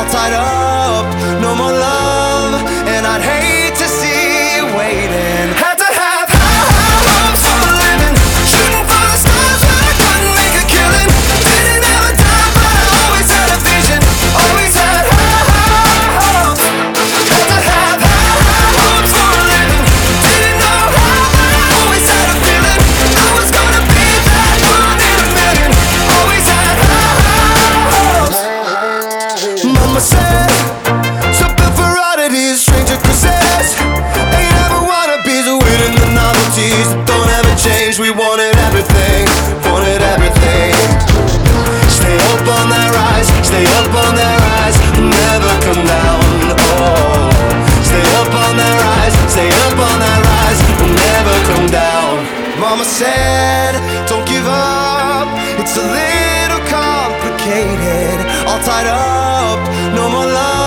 tied up, no more love, and I'd hate to see you waiting. Had to have high hopes for a living, shooting for the stars when I couldn't make a killing. Didn't have a dime, but I always had a vision, always had high hopes. Had to have high hopes for a living, didn't know how, but I always had a feeling I was gonna be that one in a million. Always had high hopes. Mama said, something for oddities, stranger kisses. Ain't ever wannabes, waiting the novelties that don't ever change. We wanted everything, wanted everything. Stay up on that rise, stay up on that rise, never come down. Oh, stay up on that rise, stay up on that rise, never come down. Mama said, don't give up, it's a little complicated. All tied up, no more love.